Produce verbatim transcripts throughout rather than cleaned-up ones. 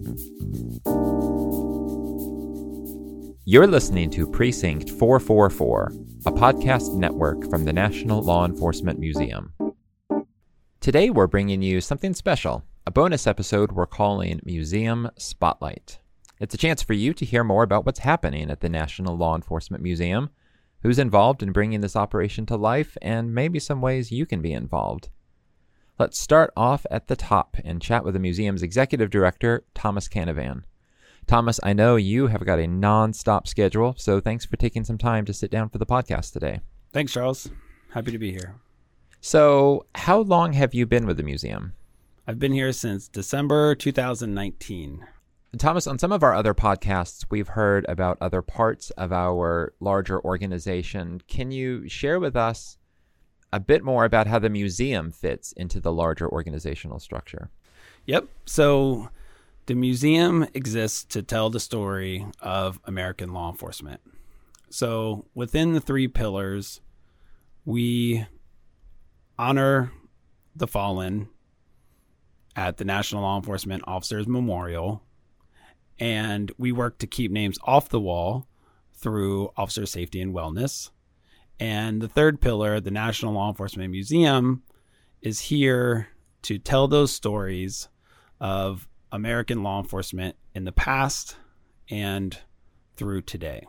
You're listening to Precinct four forty-four, a podcast network from the National Law Enforcement Museum. Today we're bringing you something special, a bonus episode we're calling Museum Spotlight. It's a chance for you to hear more about what's happening at the National Law Enforcement Museum, who's involved in bringing this operation to life, and maybe some ways you can be involved. Let's start off at the top and chat with the museum's executive director, Thomas Canavan. Thomas, I know you have got a non-stop schedule, so thanks for taking some time to sit down for the podcast today. Thanks, Charles. Happy to be here. So, how long have you been with the museum? I've been here since December two thousand nineteen. Thomas, on some of our other podcasts, we've heard about other parts of our larger organization. Can you share with us a bit more about how the museum fits into the larger organizational structure? Yep. So the museum exists to tell the story of American law enforcement. So within the three pillars, we honor the fallen at the National Law Enforcement Officers Memorial, and we work to keep names off the wall through officer safety and wellness. And the third pillar, the National Law Enforcement Museum, is here to tell those stories of American law enforcement in the past and through today.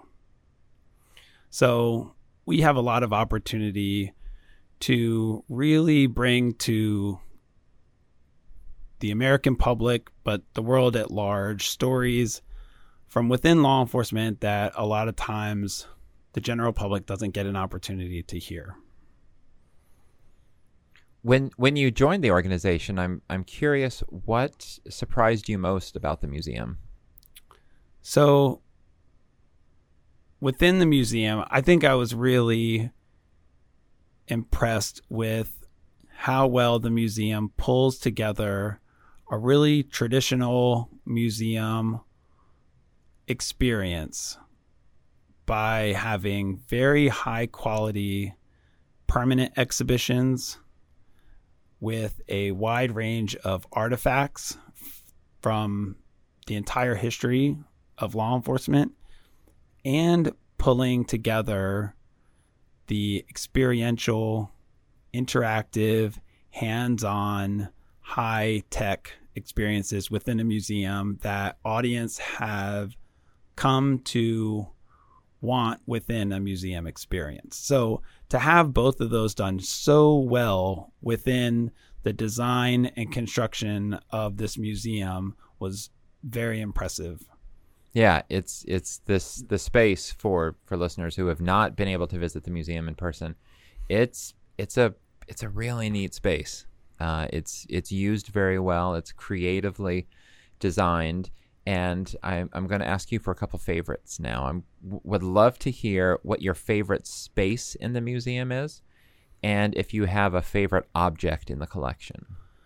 So we have a lot of opportunity to really bring to the American public, but the world at large, stories from within law enforcement that a lot of times the general public doesn't get an opportunity to hear. When when you joined the organization, I'm I'm curious, what surprised you most about the museum? So within the museum, I think I was really impressed with how well the museum pulls together a really traditional museum experience by having very high quality permanent exhibitions with a wide range of artifacts from the entire history of law enforcement, and pulling together the experiential, interactive, hands-on, high-tech experiences within a museum that audience have come to want within a museum experience. So to have both of those done so well within the design and construction of this museum was very impressive. Yeah, it's it's this the space for, for listeners who have not been able to visit the museum in person. It's it's a it's a really neat space. Uh, it's it's used very well. It's creatively designed. And I'm, I'm going to ask you for a couple favorites now. I would love to hear what your favorite space in the museum is, and if you have a favorite object in the collection.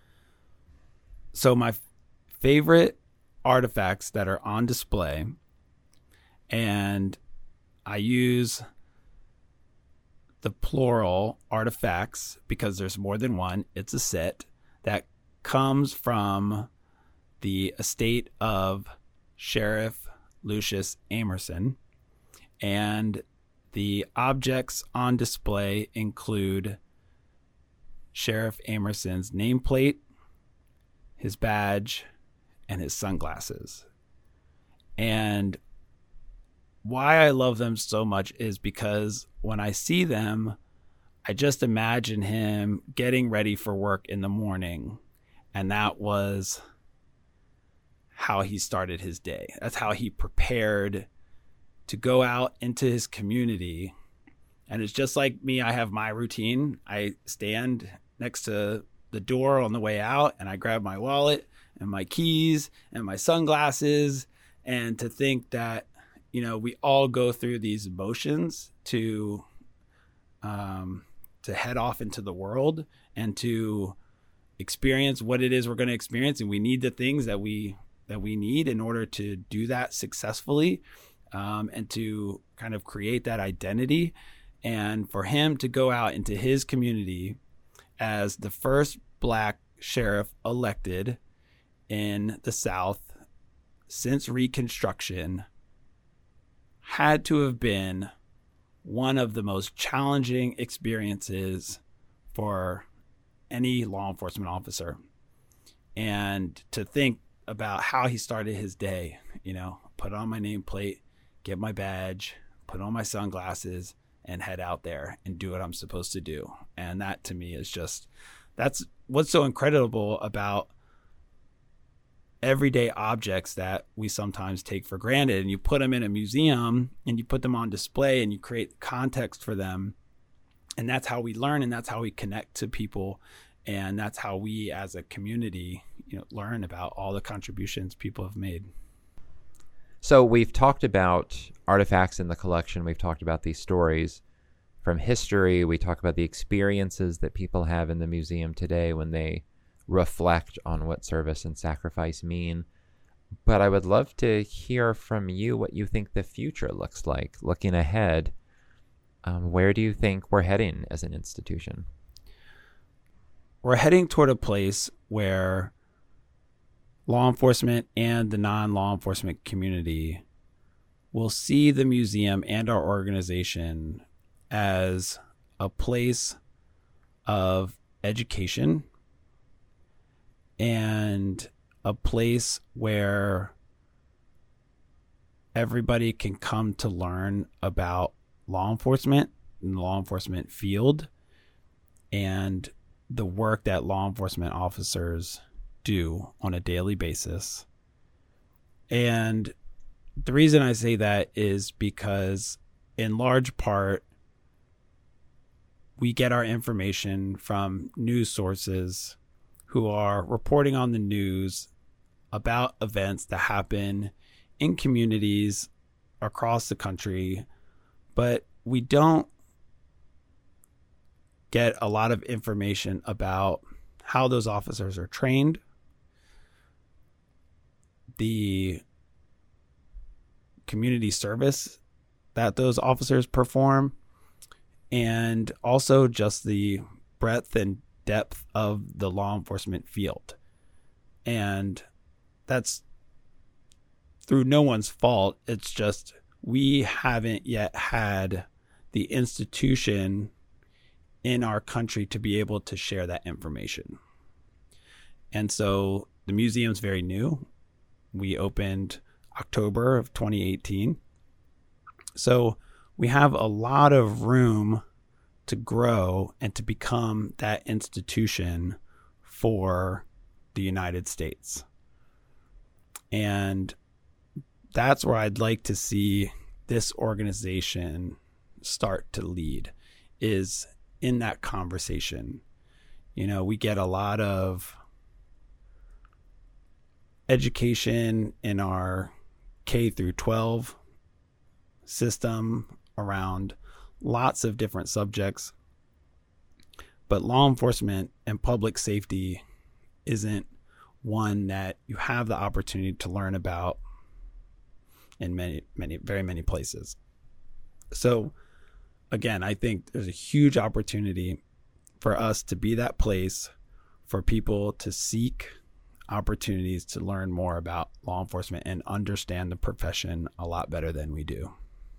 So my f- favorite artifacts that are on display, and I use the plural artifacts because there's more than one. It's a set that comes from the estate of Sheriff Lucius Amerson, and the objects on display include Sheriff Amerson's nameplate, his badge, and his sunglasses. And why I love them so much is because when I see them, I just imagine him getting ready for work in the morning, and that was how he started his day. That's how he prepared to go out into his community. And it's just like me. I have my routine. I stand next to the door on the way out, and I grab my wallet and my keys and my sunglasses. And to think that, you know, we all go through these emotions to um, to head off into the world and to experience what it is we're going to experience. And we need the things that we that we need in order to do that successfully, um, and to kind of create that identity. And for him to go out into his community as the first Black sheriff elected in the South since Reconstruction had to have been one of the most challenging experiences for any law enforcement officer. And to think about how he started his day, you know, put on my nameplate, get my badge, put on my sunglasses, and head out there and do what I'm supposed to do. And that to me is just, that's what's so incredible about everyday objects that we sometimes take for granted. And you put them in a museum and you put them on display and you create context for them. And that's how we learn, and that's how we connect to people. And that's how we as a community, you know, learn about all the contributions people have made. So we've talked about artifacts in the collection. We've talked about these stories from history. We talk about the experiences that people have in the museum today when they reflect on what service and sacrifice mean. But I would love to hear from you what you think the future looks like. Looking ahead, um, where do you think we're heading as an institution? We're heading toward a place where law enforcement and the non-law enforcement community will see the museum and our organization as a place of education and a place where everybody can come to learn about law enforcement and the law enforcement field and the work that law enforcement officers do on a daily basis. And the reason I say that is because in large part, we get our information from news sources who are reporting on the news about events that happen in communities across the country, but we don't get a lot of information about how those officers are trained, the community service that those officers perform, and also just the breadth and depth of the law enforcement field. And that's through no one's fault. It's just we haven't yet had the institution in our country to be able to share that information. And so the museum's very new. We opened October of twenty eighteen. So we have a lot of room to grow and to become that institution for the United States. And that's where I'd like to see this organization start to lead, is in that conversation. You know, we get a lot of education in our K through twelve system around lots of different subjects, but law enforcement and public safety isn't one that you have the opportunity to learn about in many, many, very many places. So again, I think there's a huge opportunity for us to be that place for people to seek opportunities to learn more about law enforcement and understand the profession a lot better than we do.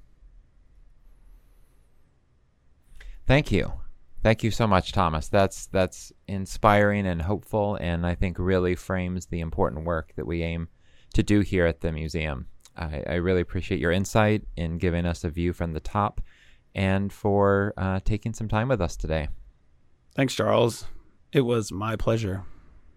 Thank you. Thank you so much, Thomas. That's that's inspiring and hopeful, and I think really frames the important work that we aim to do here at the museum. I, I really appreciate your insight in giving us a view from the top and for uh, taking some time with us today. Thanks, Charles. It was my pleasure.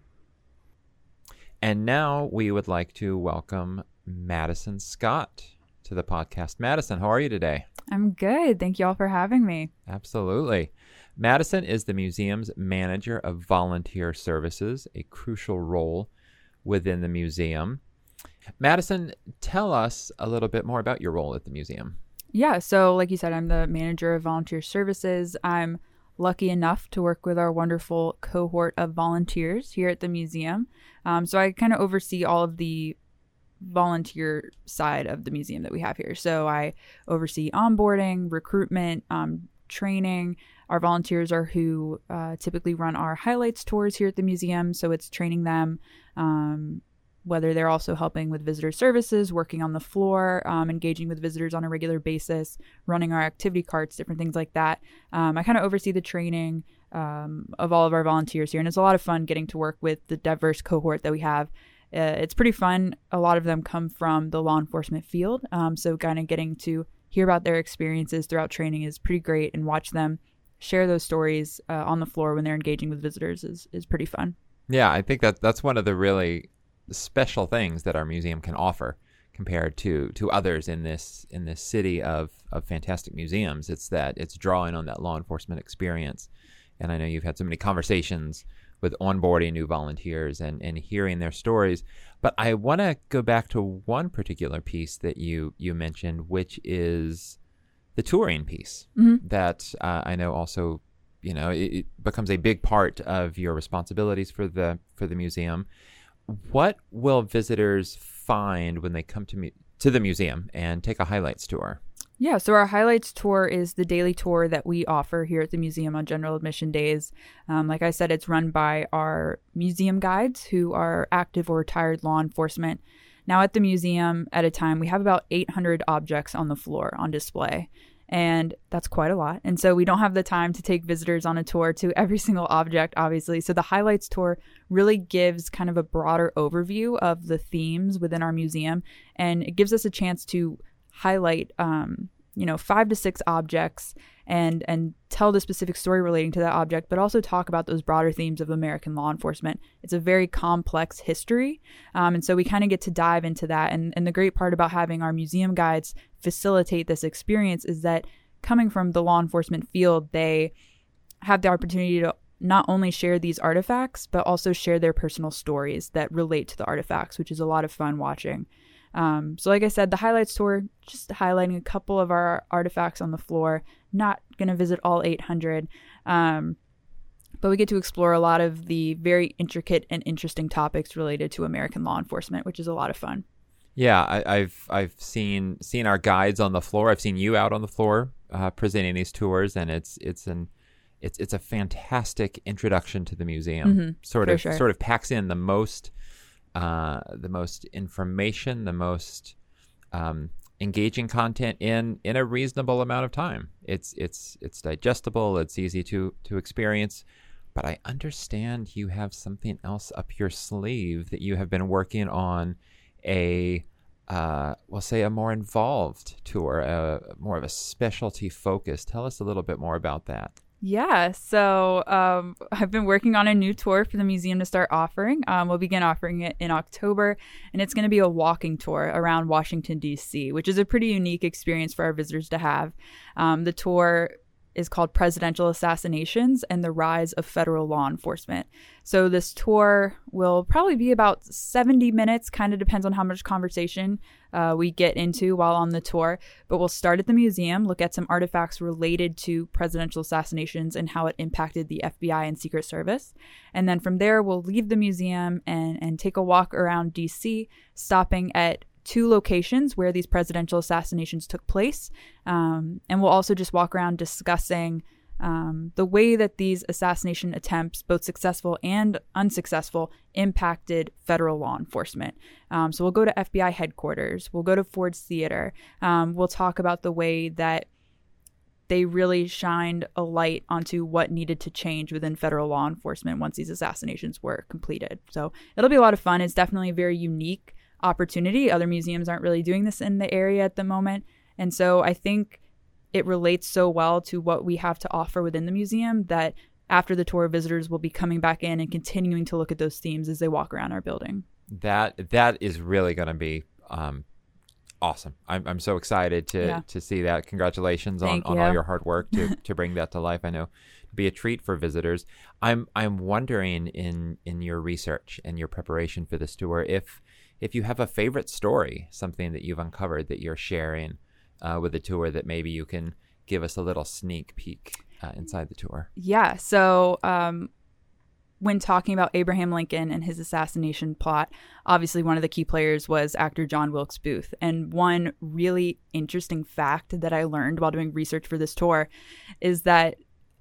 And now we would like to welcome Madison Scott to the podcast. Madison, how are you today? I'm good. Thank you all for having me. Absolutely. Madison is the museum's manager of volunteer services, a crucial role within the museum. Madison, tell us a little bit more about your role at the museum. Yeah, so like you said, I'm the manager of volunteer services. I'm lucky enough to work with our wonderful cohort of volunteers here at the museum. Um, so I kind of oversee all of the volunteer side of the museum that we have here. So I oversee onboarding, recruitment, um, training. Our volunteers are who uh, typically run our highlights tours here at the museum. So it's training them, um, whether they're also helping with visitor services, working on the floor, um, engaging with visitors on a regular basis, running our activity carts, different things like that. Um, I kind of oversee the training um, of all of our volunteers here, and it's a lot of fun getting to work with the diverse cohort that we have. Uh, it's pretty fun. A lot of them come from the law enforcement field, um, so kind of getting to hear about their experiences throughout training is pretty great, and watch them share those stories uh, on the floor when they're engaging with visitors is, is pretty fun. Yeah, I think that that's one of the really special things that our museum can offer compared to to others in this in this city of of fantastic museums. It's that it's drawing on that law enforcement experience. And I know you've had so many conversations with onboarding new volunteers and, and hearing their stories. But I want to go back to one particular piece that you you mentioned, which is the touring piece. Mm-hmm. That uh, I know also, you know, it, it becomes a big part of your responsibilities for the for the museum. What will visitors find when they come to me to the museum and take a highlights tour? Yeah, so our highlights tour is the daily tour that we offer here at the museum on general admission days. Um, like I said, it's run by our museum guides who are active or retired law enforcement. Now at the museum at a time, we have about eight hundred objects on the floor on display. And that's quite a lot. And so we don't have the time to take visitors on a tour to every single object, obviously. So the highlights tour really gives kind of a broader overview of the themes within our museum. And it gives us a chance to highlight, um, you know, five to six objects and and tell the specific story relating to that object, but also talk about those broader themes of American law enforcement. It's a very complex history. Um, and so we kind of get to dive into that. And, and the great part about having our museum guides facilitate this experience is that coming from the law enforcement field, they have the opportunity to not only share these artifacts, but also share their personal stories that relate to the artifacts, which is a lot of fun watching. Um, so like I said, the highlights tour, just highlighting a couple of our artifacts on the floor, not going to visit all eight hundred, um, but we get to explore a lot of the very intricate and interesting topics related to American law enforcement, which is a lot of fun. Yeah, I, I've I've seen seen our guides on the floor. I've seen you out on the floor uh, presenting these tours, and it's it's an it's it's a fantastic introduction to the museum. Mm-hmm, sort of sure. sort of packs in the most. Uh, the most information, the most um, engaging content in in a reasonable amount of time. It's it's it's digestible. It's easy to to experience. But I understand you have something else up your sleeve that you have been working on. A uh, we'll say a more involved tour, a, more of a specialty focus. Tell us a little bit more about that. Yeah, so um, I've been working on a new tour for the museum to start offering. Um, we'll begin offering it in October, and it's going to be a walking tour around Washington, D C, which is a pretty unique experience for our visitors to have. Um, the tour is called Presidential Assassinations and the Rise of Federal Law Enforcement. So this tour will probably be about seventy minutes, kind of depends on how much conversation uh, we get into while on the tour. But we'll start at the museum, look at some artifacts related to presidential assassinations and how it impacted the F B I and Secret Service. And then from there, we'll leave the museum and, and take a walk around D C, stopping at two locations where these presidential assassinations took place. Um, and we'll also just walk around discussing um, the way that these assassination attempts, both successful and unsuccessful, impacted federal law enforcement. Um, so we'll go to F B I headquarters. We'll go to Ford's Theater. Um, we'll talk about the way that they really shined a light onto what needed to change within federal law enforcement once these assassinations were completed. So it'll be a lot of fun. It's definitely a very unique opportunity. Other museums aren't really doing this in the area at the moment. And so I think it relates so well to what we have to offer within the museum that after the tour, visitors will be coming back in and continuing to look at those themes as they walk around our building. That that is really going to be um, awesome. I'm I'm so excited to yeah. to see that. Congratulations on, on all your hard work to, to bring that to life. I know it'll be a treat for visitors. I'm I'm wondering in in your research and your preparation for this tour if if you have a favorite story, something that you've uncovered that you're sharing uh, with the tour that maybe you can give us a little sneak peek uh, inside the tour. Yeah. So um, when talking about Abraham Lincoln and his assassination plot, obviously one of the key players was actor John Wilkes Booth. And one really interesting fact that I learned while doing research for this tour is that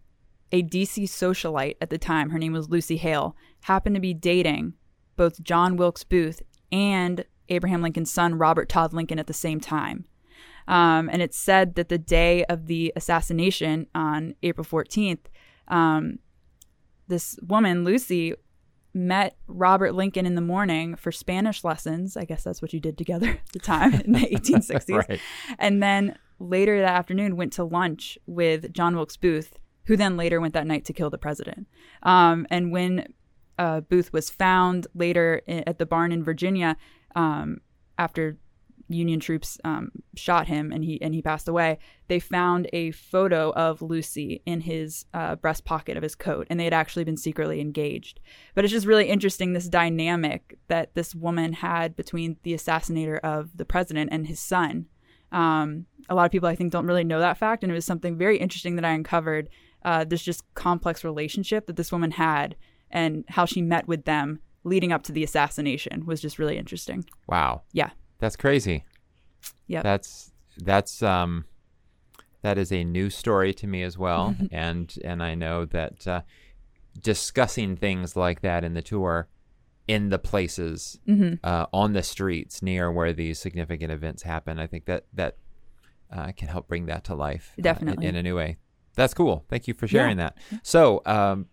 a D C socialite at the time, her name was Lucy Hale, happened to be dating both John Wilkes Booth and Abraham Lincoln's son, Robert Todd Lincoln, at the same time. Um, and it's said that the day of the assassination on April fourteenth, um, this woman, Lucy, met Robert Lincoln in the morning for Spanish lessons. I guess that's what you did together at the time in the eighteen sixties. Right. And then later that afternoon went to lunch with John Wilkes Booth, who then later went that night to kill the president. Um, and when uh, Booth was found later at the barn in Virginia, um, after Union troops um, shot him and he and he passed away, they found a photo of Lucy in his uh, breast pocket of his coat, and they had actually been secretly engaged. But it's just really interesting, this dynamic that this woman had between the assassinator of the president and his son. Um, a lot of people, I think, don't really know that fact, and it was something very interesting that I uncovered. Uh, this just complex relationship that this woman had and how she met with them leading up to the assassination was just really interesting. Wow. Yeah. That's crazy. Yeah. That's that's um that is a new story to me as well. and and I know that uh, discussing things like that in the tour, in the places, mm-hmm. uh, on the streets near where these significant events happen, I think that that uh, can help bring that to life. Definitely. Uh, in, in a new way. That's cool. Thank you for sharing yeah. that. So, um,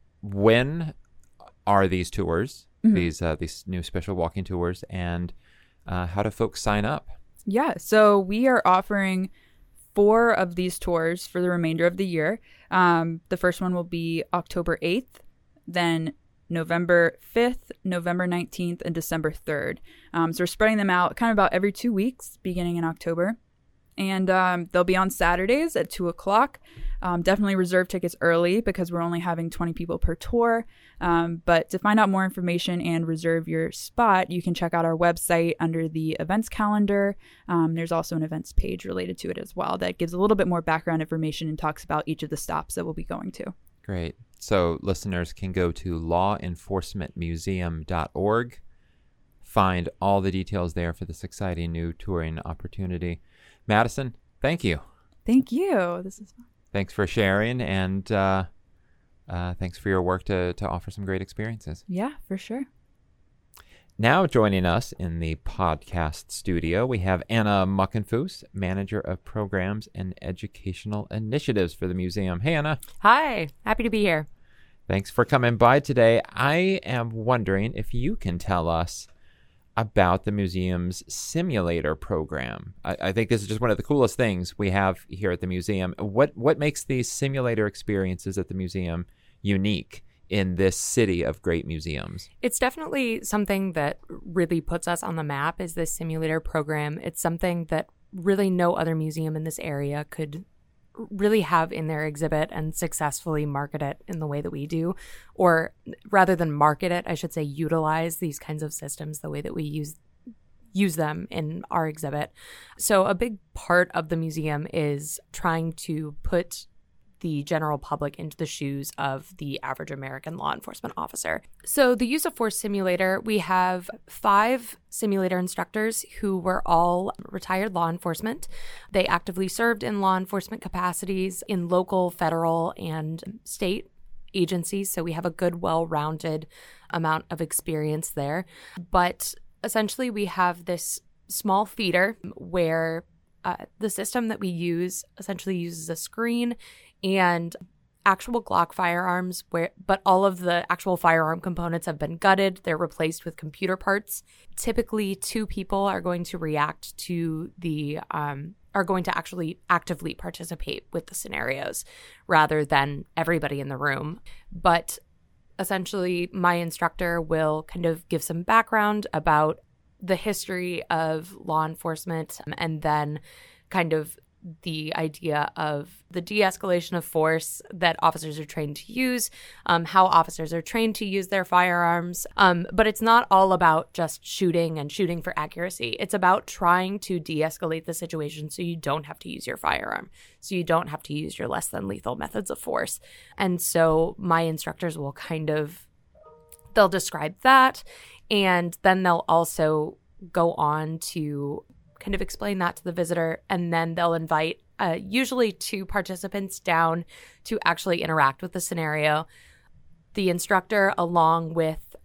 when are these tours? Mm-hmm. These uh, these new special walking tours, and Uh, how do folks sign up? Yeah, so we are offering four of these tours for the remainder of the year. Um, the first one will be October eighth, then November fifth, November nineteenth, and December third. Um, so we're spreading them out kind of about every two weeks, beginning in October. And um, they'll be on Saturdays at two o'clock. Um, definitely reserve tickets early because we're only having twenty people per tour. Um, but to find out more information and reserve your spot, you can check out our website under the events calendar. Um, there's also an events page related to it as well that gives a little bit more background information and talks about each of the stops that we'll be going to. Great. So listeners can go to law enforcement museum dot org, find all the details there for this exciting new touring opportunity. Madison, thank you. Thank you. This is fun. Thanks for sharing, and uh, uh, thanks for your work to, to offer some great experiences. Yeah, for sure. Now joining us in the podcast studio, we have Anna Muckenfuss, Manager of Programs and Educational Initiatives for the museum. Hey, Anna. Hi. Happy to be here. Thanks for coming by today. I am wondering if you can tell us about the museum's simulator program. I, I think this is just one of the coolest things we have here at the museum. What what makes these simulator experiences at the museum unique in this city of great museums? It's definitely something that really puts us on the map, is this simulator program. It's something that really no other museum in this area could really have in their exhibit and successfully market it in the way that we do. Or rather than market it, I should say utilize these kinds of systems the way that we use use them in our exhibit. So a big part of the museum is trying to put the general public into the shoes of the average American law enforcement officer. So the use of force simulator, we have five simulator instructors who were all retired law enforcement. They actively served in law enforcement capacities in local, federal, and state agencies. So we have a good, well-rounded amount of experience there. But essentially, we have this small theater where uh, the system that we use essentially uses a screen and actual Glock firearms, where but all of the actual firearm components have been gutted. They're replaced with computer parts. Typically, two people are going to react to the um, are going to actually actively participate with the scenarios rather than everybody in the room. But essentially, my instructor will kind of give some background about the history of law enforcement and then kind of the idea of the de-escalation of force that officers are trained to use, um, how officers are trained to use their firearms. Um, but it's not all about just shooting and shooting for accuracy. It's about trying to de-escalate the situation so you don't have to use your firearm, so you don't have to use your less than lethal methods of force. And so my instructors will kind of, they'll describe that, and then they'll also go on to kind of explain that to the visitor, and then they'll invite uh, usually two participants down to actually interact with the scenario. The instructor, along with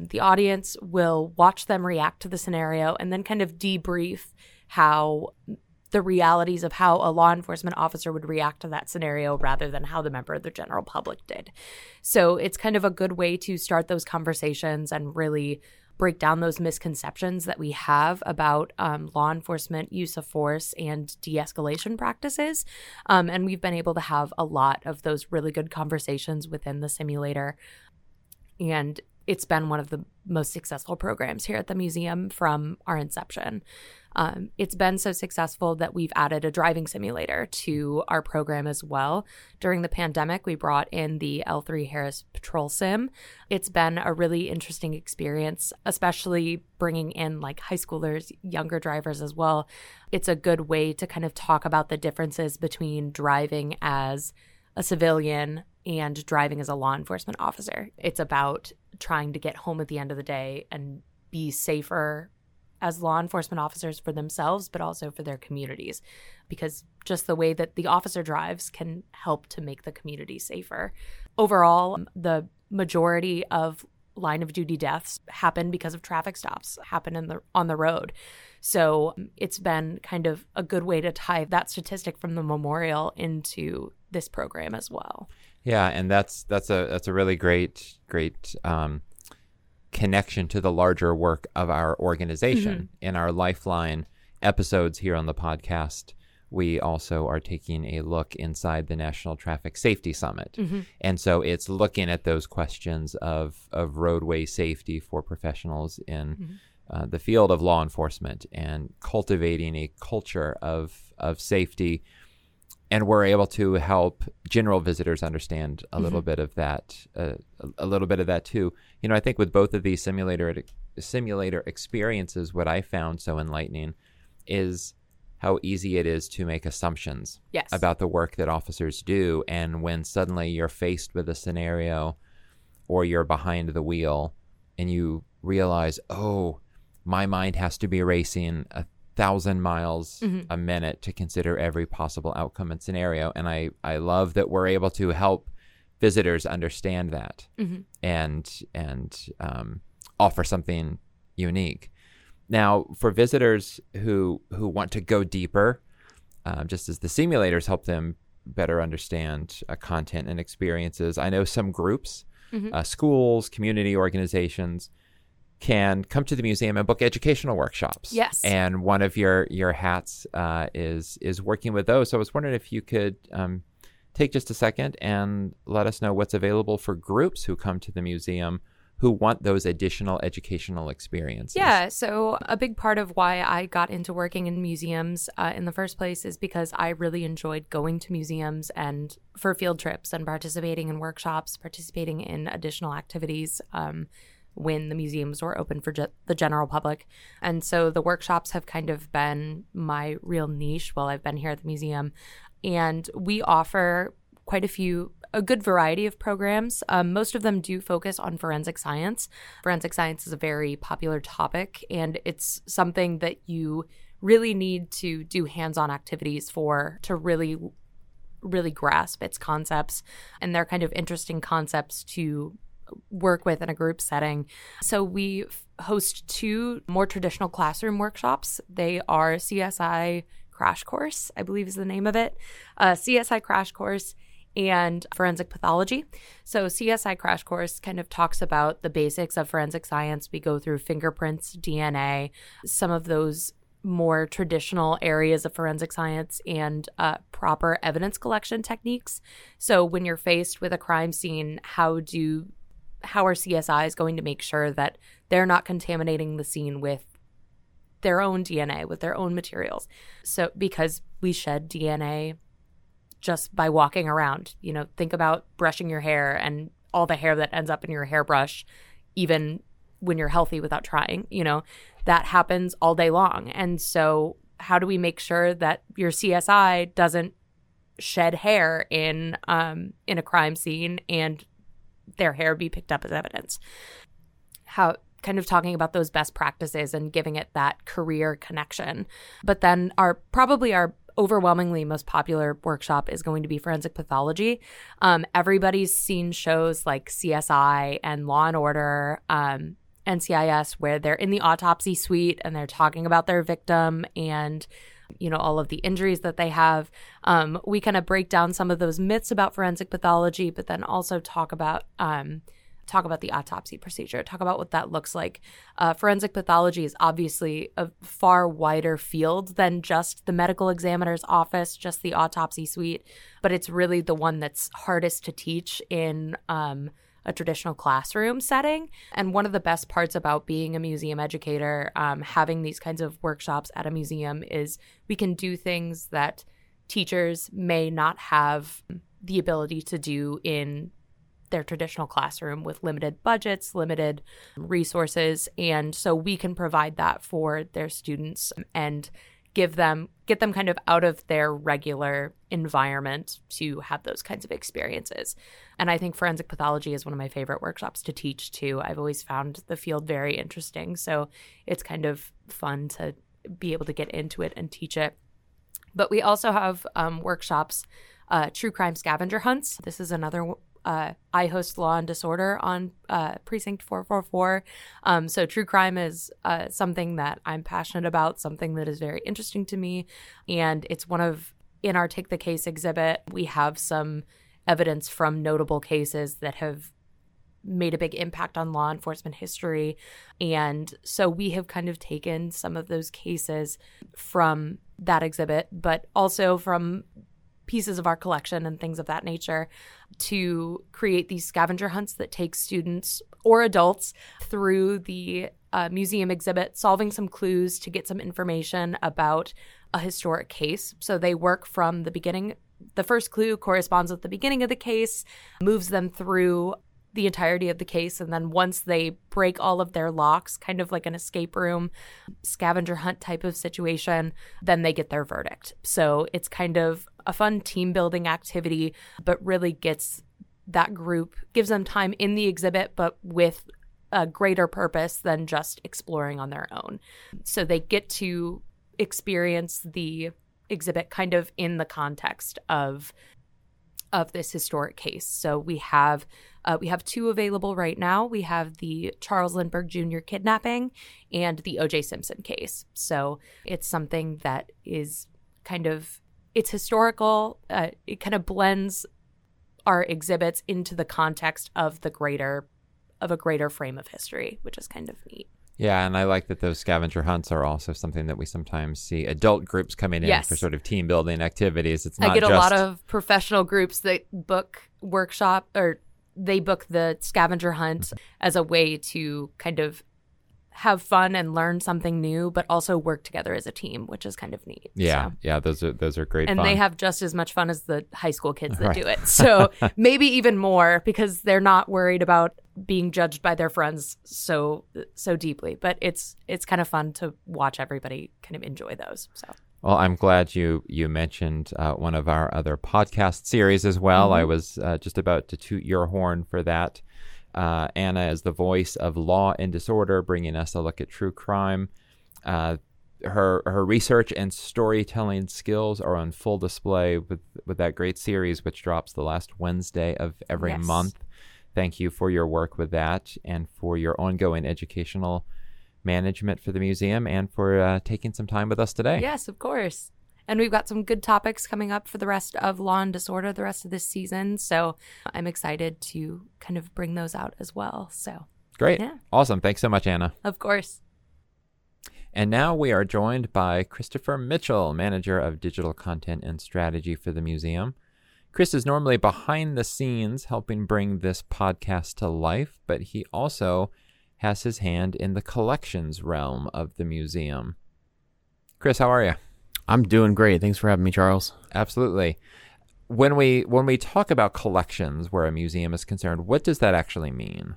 The audience will watch them react to the scenario and then kind of debrief how the realities of how a law enforcement officer would react to that scenario rather than how the member of the general public did. So it's kind of a good way to start those conversations and really break down those misconceptions that we have about um, law enforcement use of force and de-escalation practices. Um, and we've been able to have a lot of those really good conversations within the simulator. And it's been one of the most successful programs here at the museum from our inception. Um, it's been so successful that we've added a driving simulator to our program as well. During the pandemic, we brought in the L three Harris Patrol Sim. It's been a really interesting experience, especially bringing in like high schoolers, younger drivers as well. It's a good way to kind of talk about the differences between driving as a civilian and driving as a law enforcement officer. It's about trying to get home at the end of the day and be safer as law enforcement officers for themselves, but also for their communities, because just the way that the officer drives can help to make the community safer. Overall, the majority of line of duty deaths happen because of traffic stops, happen in the on the road. So it's been kind of a good way to tie that statistic from the memorial into this program as well. Yeah, and that's that's a that's a really great great um, connection to the larger work of our organization. Mm-hmm. In our Lifeline episodes here on the podcast, we also are taking a look inside the National Traffic Safety Summit. Mm-hmm. And so it's looking at those questions of, of roadway safety for professionals in mm-hmm. uh, the field of law enforcement and cultivating a culture of of safety. And we're able to help general visitors understand a mm-hmm. little bit of that, uh, a little bit of that too. You know, I think with both of these simulator simulator experiences, what I found so enlightening is how easy it is to make assumptions yes. about the work that officers do. And when suddenly you're faced with a scenario or you're behind the wheel and you realize, oh, my mind has to be racing a thousand miles mm-hmm. a minute to consider every possible outcome and scenario. And I, I love that we're able to help visitors understand that mm-hmm. and and um, offer something unique. Now, for visitors who who want to go deeper, uh, just as the simulators help them better understand uh, content and experiences, I know some groups, mm-hmm. uh, schools, community organizations, can come to the museum and book educational workshops. Yes. And one of your your hats uh, is is working with those. So I was wondering if you could um, take just a second and let us know what's available for groups who come to the museum who want those additional educational experiences. Yeah, so a big part of why I got into working in museums uh, in the first place is because I really enjoyed going to museums and for field trips and participating in workshops, participating in additional activities um, when the museums were open for ge- the general public. And so the workshops have kind of been my real niche while I've been here at the museum. And we offer quite a few, a good variety of programs. Um, most of them do focus on forensic science. Forensic science is a very popular topic, and it's something that you really need to do hands-on activities for to really, really grasp its concepts. And they're kind of interesting concepts to work with in a group setting. So we f- host two more traditional classroom workshops. They are C S I Crash Course, I believe is the name of it. Uh, C S I Crash Course and Forensic Pathology. So C S I Crash Course kind of talks about the basics of forensic science. We go through fingerprints, D N A, some of those more traditional areas of forensic science and uh, proper evidence collection techniques. So when you're faced with a crime scene, how do how are C S Is going to make sure that they're not contaminating the scene with their own D N A, with their own materials? So because we shed D N A just by walking around, you know, think about brushing your hair and all the hair that ends up in your hairbrush, even when you're healthy without trying, you know, that happens all day long. And so how do we make sure that your C S I doesn't shed hair in um, in a crime scene and their hair be picked up as evidence? How kind of talking about those best practices and giving it that career connection. But then our probably our overwhelmingly most popular workshop is going to be forensic pathology. Um, everybody's seen shows like C S I and Law and Order. Um, N C I S where they're in the autopsy suite and they're talking about their victim and, you know, all of the injuries that they have. Um, we kind of break down some of those myths about forensic pathology, but then also talk about um, talk about the autopsy procedure, talk about what that looks like. Uh, forensic pathology is obviously a far wider field than just the medical examiner's office, just the autopsy suite, but it's really the one that's hardest to teach in um, a traditional classroom setting. And one of the best parts about being a museum educator, um, having these kinds of workshops at a museum, is we can do things that teachers may not have the ability to do in their traditional classroom with limited budgets, limited resources. And so we can provide that for their students and give them, get them kind of out of their regular environment to have those kinds of experiences. And I think forensic pathology is one of my favorite workshops to teach too. I've always found the field very interesting. So it's kind of fun to be able to get into it and teach it. But we also have um, workshops, uh, true crime scavenger hunts. This is another Uh, I host Law and Disorder on uh, Precinct four four four. Um, so true crime is uh, something that I'm passionate about, something that is very interesting to me. And it's one of, in our Take the Case exhibit, we have some evidence from notable cases that have made a big impact on law enforcement history. And so we have kind of taken some of those cases from that exhibit, but also from pieces of our collection and things of that nature to create these scavenger hunts that take students or adults through the uh, museum exhibit, solving some clues to get some information about a historic case. So they work from the beginning. The first clue corresponds with the beginning of the case, moves them through the entirety of the case. And then once they break all of their locks, kind of like an escape room, scavenger hunt type of situation, then they get their verdict. So it's kind of a fun team building activity, but really gets that group, gives them time in the exhibit, but with a greater purpose than just exploring on their own. So they get to experience the exhibit kind of in the context of of this historic case. So we have uh, we have two available right now. We have the Charles Lindbergh Junior kidnapping and the O J Simpson case. So it's something that is kind of, it's historical. Uh, it kind of blends our exhibits into the context of the greater, of a greater frame of history, which is kind of neat. Yeah, and I like that those scavenger hunts are also something that we sometimes see adult groups coming in yes. for sort of team building activities. It's not I get just... a lot of professional groups that book workshop or they book the scavenger hunt as a way to kind of have fun and learn something new, but also work together as a team, which is kind of neat. Yeah, so. yeah, those are those are great and fun. They have just as much fun as the high school kids that right. do it. So maybe even more because they're not worried about being judged by their friends so so deeply. But it's it's kind of fun to watch everybody kind of enjoy those. So. Well, I'm glad you you mentioned uh, one of our other podcast series as well. Mm-hmm. I was uh, just about to toot your horn for that. Uh, Anna is the voice of Law and Disorder, bringing us a look at true crime. Uh, her her research and storytelling skills are on full display with, with that great series, which drops the last Wednesday of every yes. month. Thank you for your work with that and for your ongoing educational management for the museum and for uh, taking some time with us today. Yes, of course. And we've got some good topics coming up for the rest of Law and Disorder, the rest of this season. So I'm excited to kind of bring those out as well. So great. Yeah. Awesome. Thanks so much, Anna. Of course. And now we are joined by Christopher Mitchell, Manager of Digital Content and Strategy for the museum. Chris is normally behind the scenes helping bring this podcast to life, but he also has his hand in the collections realm of the museum. Chris, how are you? I'm doing great. Thanks for having me, Charles. Absolutely. When we when we talk about collections where a museum is concerned, what does that actually mean?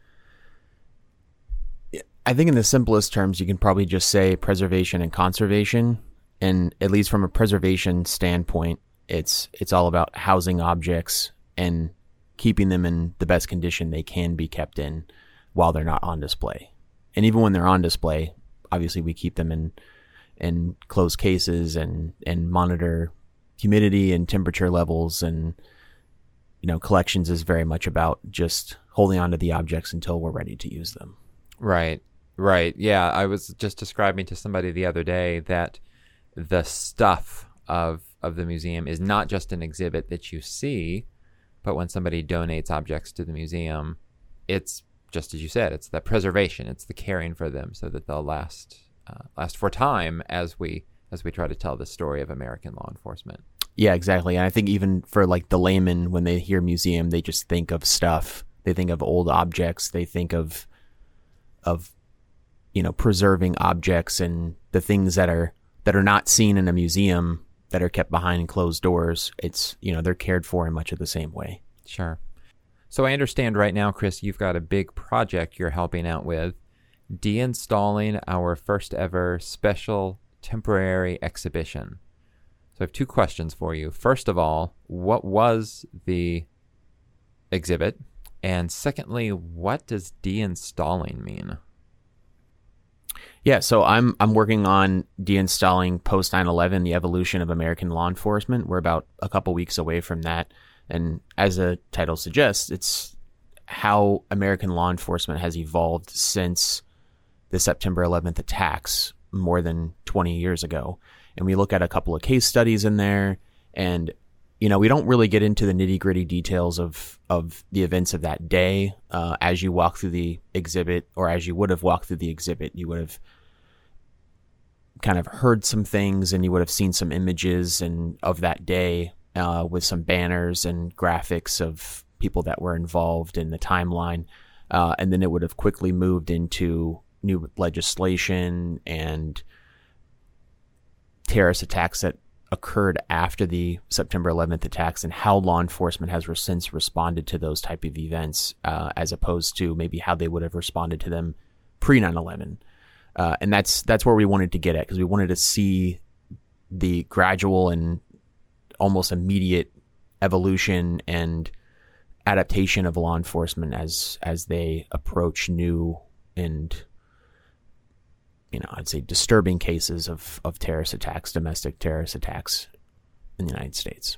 I think in the simplest terms, you can probably just say preservation and conservation. And at least from a preservation standpoint, it's it's all about housing objects and keeping them in the best condition they can be kept in while they're not on display. And even when they're on display, obviously we keep them in in closed cases and, and monitor humidity and temperature levels. And, you know, collections is very much about just holding on to the objects until we're ready to use them. Right, right. Yeah, I was just describing to somebody the other day that the stuff of of the museum is not just an exhibit that you see, but when somebody donates objects to the museum, it's just as you said, it's the preservation, it's the caring for them so that they'll last uh, last for time as we as we try to tell the story of American law enforcement. Yeah, exactly. And I think even for like the layman, when they hear museum, they just think of stuff. They think of old objects. They think of of you know preserving objects and the things that are that are not seen in a museum, that are kept behind closed doors. It's you know they're cared for in much of the same way. Sure. So I understand right now, Chris, you've got a big project you're helping out with, deinstalling our first ever special temporary exhibition. So I have two questions for you. First of all, what was the exhibit? And secondly, what does deinstalling mean? Yeah, so I'm I'm working on deinstalling post nine eleven, the evolution of American law enforcement. We're about a couple weeks away from that. And as the title suggests, it's how American law enforcement has evolved since the September eleventh attacks more than twenty years ago. And we look at a couple of case studies in there, and you know, we don't really get into the nitty-gritty details of, of the events of that day. Uh, as you walk through the exhibit, or as you would have walked through the exhibit, you would have kind of heard some things, and you would have seen some images and of that day uh, with some banners and graphics of people that were involved in the timeline. Uh, and then it would have quickly moved into new legislation and terrorist attacks that occurred after the September eleventh attacks, and how law enforcement has since responded to those type of events, uh, as opposed to maybe how they would have responded to them pre nine eleven. Uh, and that's that's where we wanted to get at, because we wanted to see the gradual and almost immediate evolution and adaptation of law enforcement as as they approach new and, you know, I'd say disturbing cases of, of terrorist attacks, domestic terrorist attacks in the United States.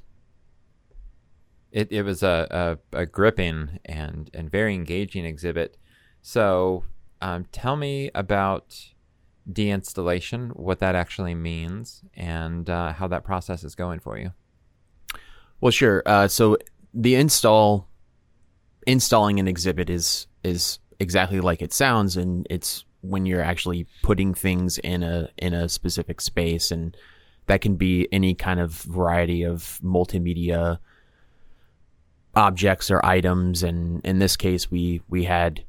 It it was a, a, a gripping and, and very engaging exhibit. So um, tell me about deinstallation, what that actually means, and uh, how that process is going for you. Well, sure. Uh, so the install, installing an exhibit is is exactly like it sounds, and it's when you're actually putting things in a in a specific space, and that can be any kind of variety of multimedia objects or items. And in this case, we we had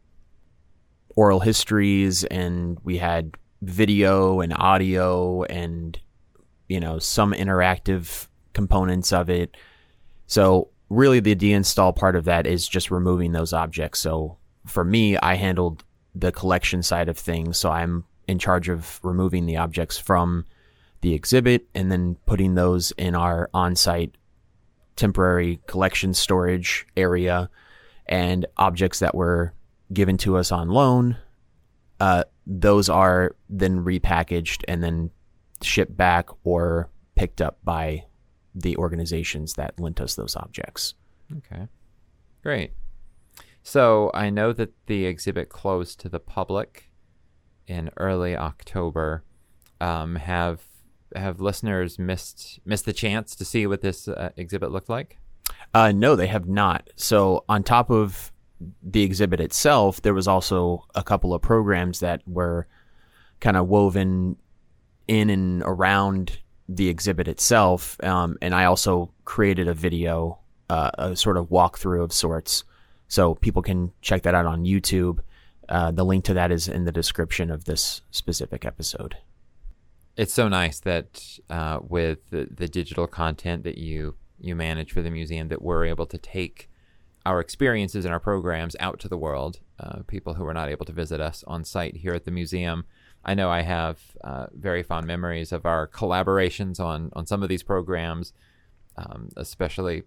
oral histories, and we had video and audio, and you know some interactive components of it. So really, the deinstall part of that is just removing those objects. So for me, I handled the collection side of things. So I'm in charge of removing the objects from the exhibit and then putting those in our on-site temporary collection storage area. And objects that were given to us on loan, uh, those are then repackaged and then shipped back or picked up by the organizations that lent us those objects. Okay, great. So I know that the exhibit closed to the public in early October. Um, have have listeners missed missed the chance to see what this uh, exhibit looked like? Uh, no, they have not. So on top of the exhibit itself, there was also a couple of programs that were kind of woven in and around the exhibit itself. Um, and I also created a video, uh, a sort of walkthrough of sorts. So people can check that out on YouTube. Uh, the link to that is in the description of this specific episode. It's so nice that uh, with the, the digital content that you you manage for the museum, that we're able to take our experiences and our programs out to the world, uh, people who are not able to visit us on site here at the museum. I know I have uh, very fond memories of our collaborations on, on some of these programs, um, especially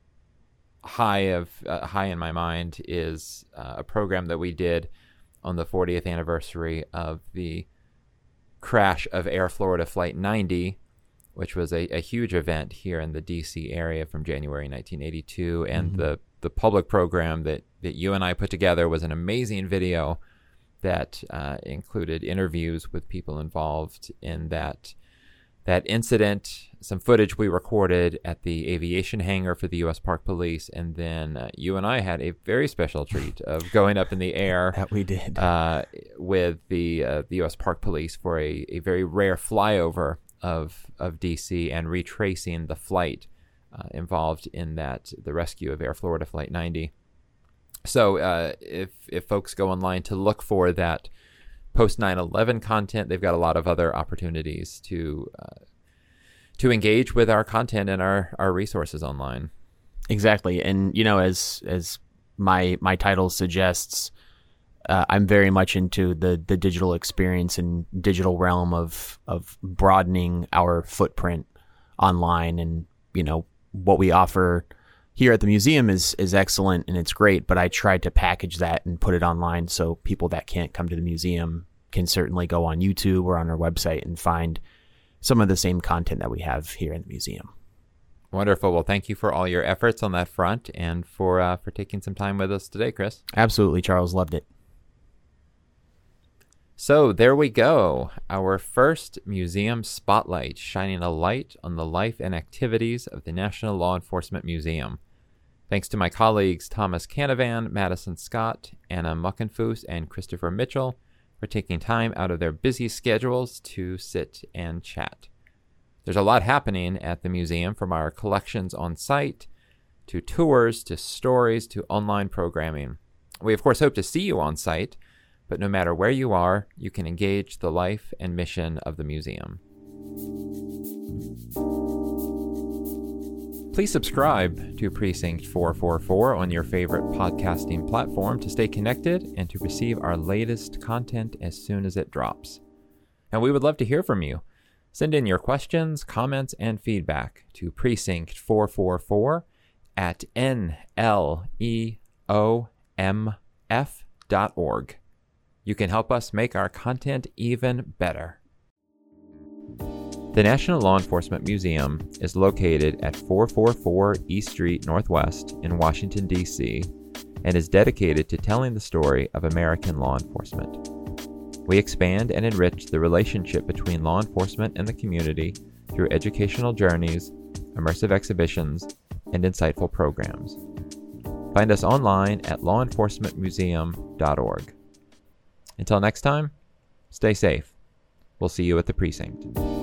high of uh, high in my mind is uh, a program that we did on the fortieth anniversary of the crash of Air Florida Flight ninety, which was a, a huge event here in the D C area from January nineteen eighty-two. And mm-hmm. the, the public program that, that you and I put together was an amazing video that uh, included interviews with people involved in that that incident, some footage we recorded at the aviation hangar for the U S Park Police, and then uh, you and I had a very special treat of going up in the air That we did. uh, with the uh, the U S Park Police for a, a very rare flyover of of D C and retracing the flight uh, involved in that the rescue of Air Florida Flight ninety. So uh, if if folks go online to look for that post nine eleven content, they've got a lot of other opportunities to uh, to engage with our content and our, our resources online. Exactly. And, you know, as as my my title suggests, uh, I'm very much into the, the digital experience and digital realm of, of broadening our footprint online. And, you know, what we offer here at the museum is, is excellent and it's great, but I tried to package that and put it online so people that can't come to the museum can certainly go on YouTube or on our website and find some of the same content that we have here in the museum. Wonderful. Well, thank you for all your efforts on that front and for uh, for taking some time with us today, Chris. Absolutely, Charles. Loved it. So there we go. Our first museum spotlight, shining a light on the life and activities of the National Law Enforcement Museum. Thanks to my colleagues Thomas Canavan, Madison Scott, Anna Muckenfoos, and Christopher Mitchell for taking time out of their busy schedules to sit and chat. There's a lot happening at the museum, from our collections on site to tours to stories to online programming. We, of course, hope to see you on site, but no matter where you are, you can engage the life and mission of the museum. Please subscribe to Precinct four forty-four on your favorite podcasting platform to stay connected and to receive our latest content as soon as it drops. And we would love to hear from you. Send in your questions, comments, and feedback to precinct four forty-four at N L E O M F dot org. You can help us make our content even better. The National Law Enforcement Museum is located at four forty-four East Street Northwest in Washington, D C, and is dedicated to telling the story of American law enforcement. We expand and enrich the relationship between law enforcement and the community through educational journeys, immersive exhibitions, and insightful programs. Find us online at law enforcement museum dot org. Until next time, stay safe. We'll see you at the precinct.